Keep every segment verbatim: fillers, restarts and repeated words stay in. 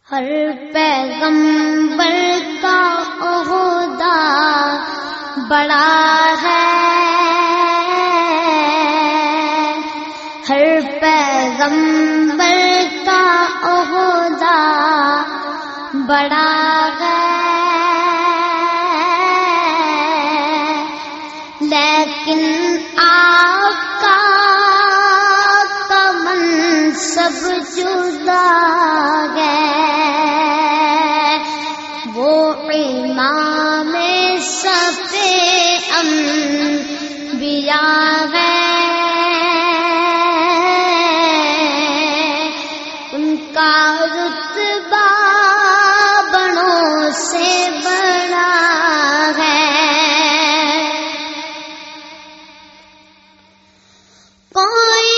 ہر پیغمبر کا عہدہ بڑا ہے، ہر پیغمبر کا عہدہ بڑا ہے، لیکن آقا کا منصب جدا ہے، وہ امام صف انبیاء ہے، ان کا رتبہ بڑوں سے بڑا ہے، کوئی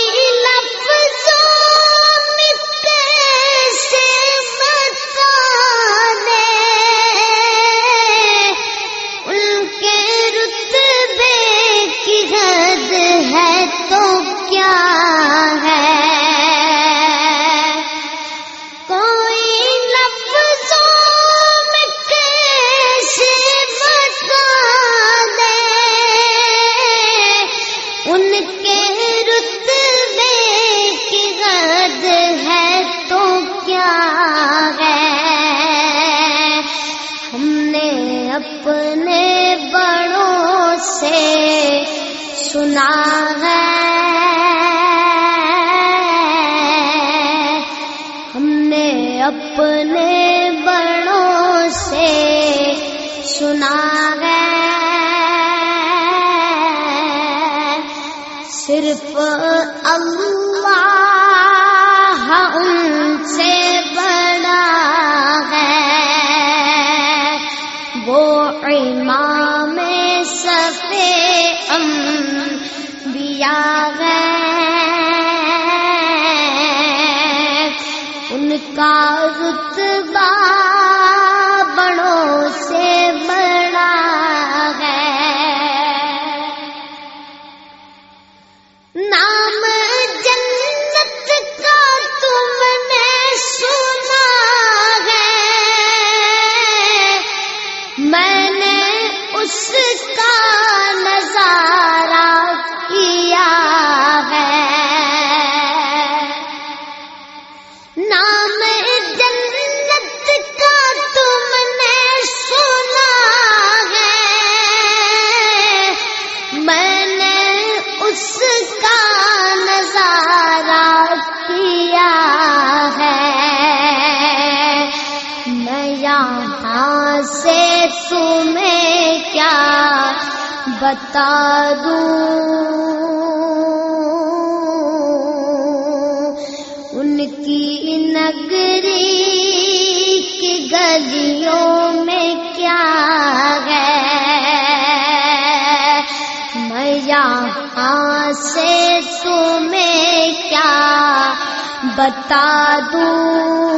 تو کیا ہے، کوئی لفظوں میں کیسے بتا دے، ان کے رتبے کی حد ہے تو کیا ہے، ہم نے اپنے بڑوں سے سنا ہے، ہم نے اپنے بڑوں سے سنا ہے، صرف اللہ ان سے بڑا ہے، وہ امام صف انبیاء ہے، ان کا رتبہ بڑوں سے بڑا ہے، نام جنت کا تم نے سنا ہے، میں نے اس کا نظارہ کیا ہے، نام جنت کا تم نے سنا ہے، میں نے اس کا نظارہ کیا ہے، میں یہاں سے تمہیں کیا بتا دوں، ان کی نگری کی گلیوں میں کیا ہے، میں یہاں سے تمہیں کیا بتا دوں،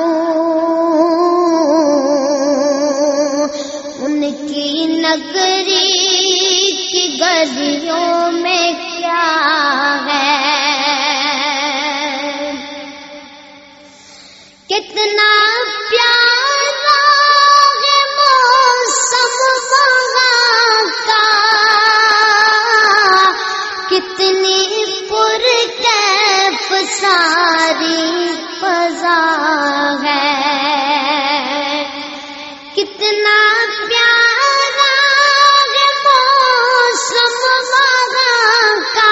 ان کی نگری کی گلیوں میں کیا ہے، کتنا پیارا ہے موسم وہاں کا، کتنی پرکیف ساری فضا ہے، کتنا پیارا ہے موسم وہاں کا،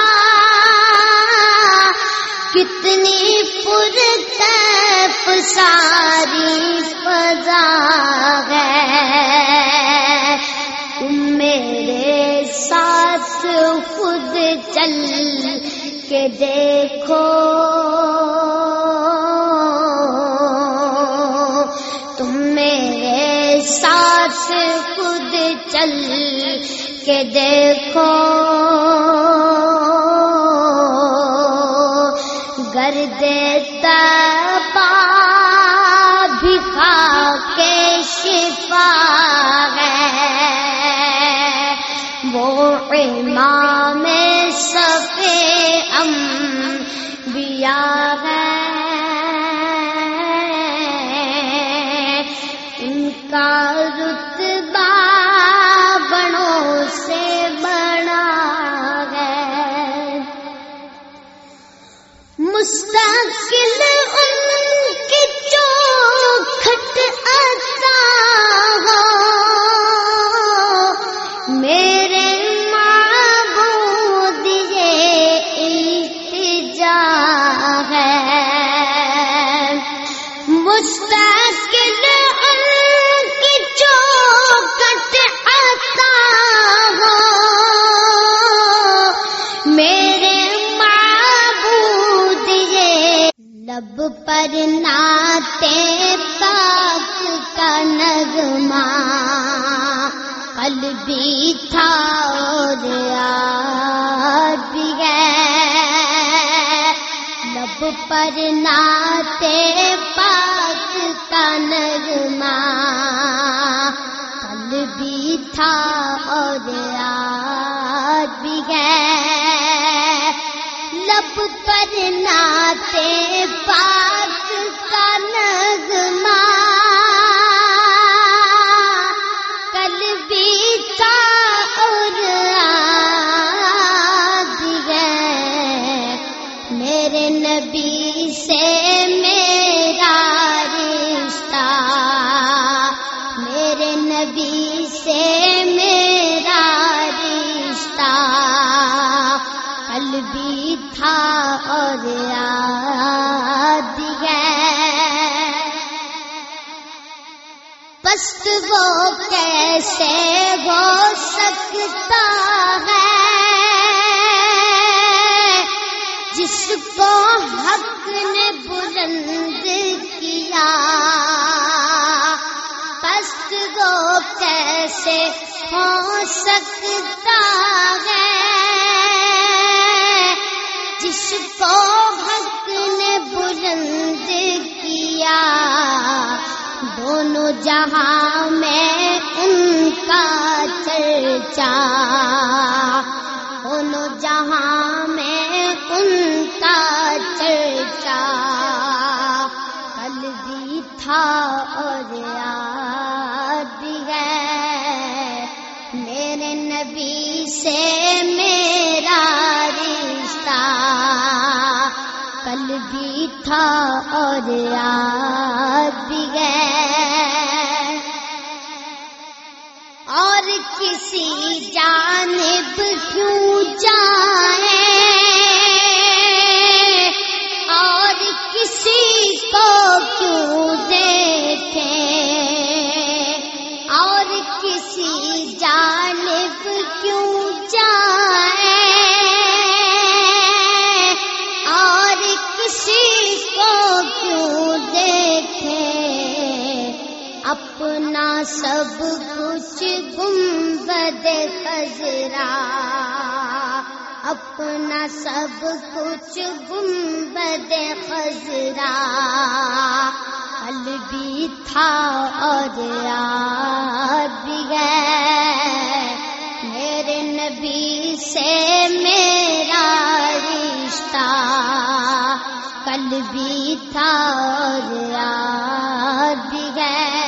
کتنی پرکیف ساری فضا ہے، تم میرے ساتھ خود چل کے دیکھو، تم میرے ساتھ خود چل کے دیکھو، گرد طیبہ بھی خاک شفا ہے، وہ امام صف انبیاء ہے، کا رتبہ بڑوں سے بڑا ہے، مستقل ان کی چوکھٹ عطا ہو، میرے معبود یہ التجا ہے، مستقل ان کی چوکھٹ عطا ہو، میرے معبود یہ لب پر نعت پاک کا نغمہ قلبی تھا اور آج بھی ہے، لب پر نعت پاک کا نغمہ قلبی تھا اور آج بھی ہے، لب پر نعت پاک کا نغمہ قلبی تھا اور آج بھی ہے، میرے نبی سے میرا رشتہ، میرے نبی سے میرا رشتہ قلبی تھا اور آج بھی ہے، پست وہ کیسے ہو سکتا ہے جس کو حق نے بلند کیا، پست وہ کیسے ہو سکتا ہے جس کو حق نے بلند کیا، دونوں جہاں میں ان کا چرچا، دونوں جہاں میں ان کا چرچا قلبی تھا اور آج بھی ہے، میرے نبی سے میرا رشتہ قلبی تھا اور آج بھی ہے، اور کسی جانب کیوں جائیں اور کسی کو کیوں دیکھیں، اور کسی جانب کیوں جائیں اور کسی کو کیوں دیکھیں، اپنا سب کچھ گنبد خضرا، اپنا سب کچھ گنبد خضرا قلبی تھا اور آج بھی ہے، میرے نبی سے میرا رشتہ قلبی تھا اور آج بھی ہے،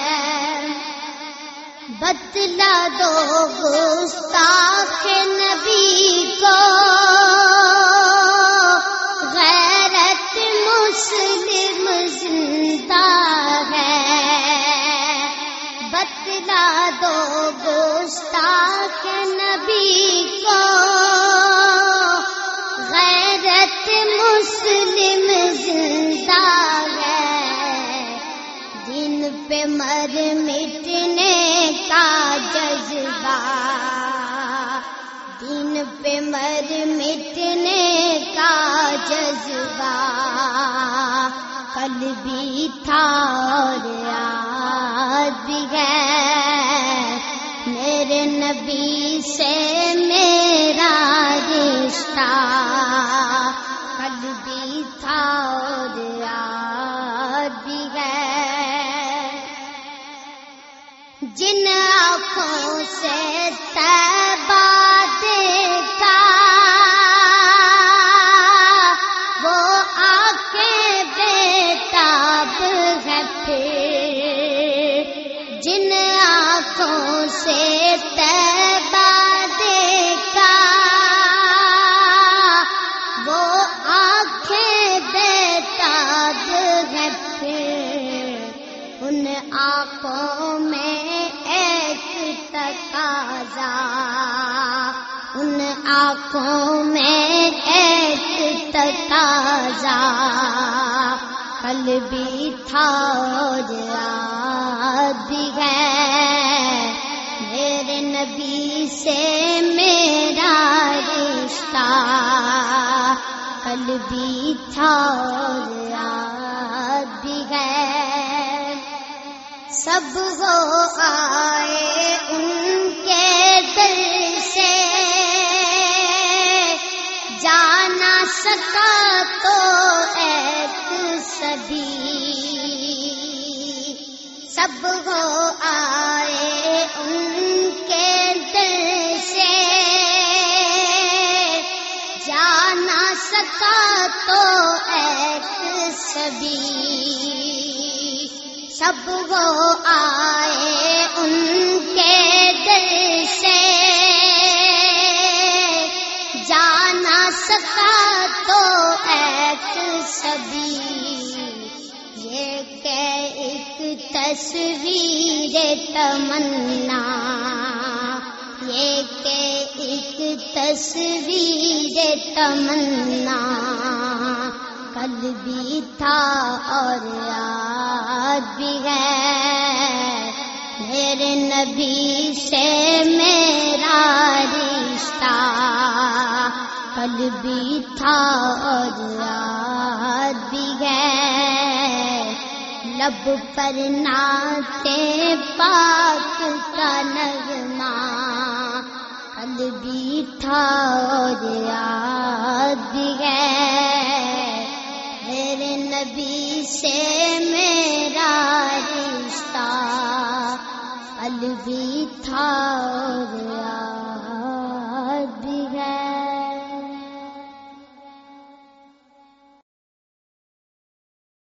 بتلا دو گستاخ نبی کو غیرت مسلم زندہ ہے، بتلا دو گستاخ نبی کو غیرت مسلم زندہ ہے، دین پہ مر مٹنے کا جذبہ، دین پہ مر مٹنے کا جذبہ قلبی تھا اور آج بھی ہے، میرے نبی سے میرا رشتہ قلبی تھا اور آج بھی ہے، جن آنکھوں سے طیبہ دیکھا وہ آنکھیں بے تاب ہے، پھر جن آنکھوں سے طیبہ دیکھا وہ آنکھیں بےتاب ہے، پھر ان آنکھوں میں ایک تقاضا، ان آنکھوں میں ایک تقاضا، کل بھی تھا اور آج بھی ہے، میرے نبی سے میرا رشتہ، کل بھی تھا اور آج بھی ہے، سب وہ آئے ان کے دل سے، جانا سکا تو ایک صدی، سب وہ آئے ان کے دل سے، جانا سکا تو ایک صدی، سب وہ آئے ان کے دل سے، جانا سکا تو ایک صدی، یہ کہ ایک تصویر تمنا، یہ کہ ایک تصویر تمنا، کل بھی تھا اور آج بھی ہے، میرے نبی سے میرا رشتہ، کل بھی تھا اور آج بھی ہے، لب پر نعت پاک کا نغمہ، کل بھی تھا اور آج بھی ہے، میرے نبی سے میرا رشتہ، کل بھی تھا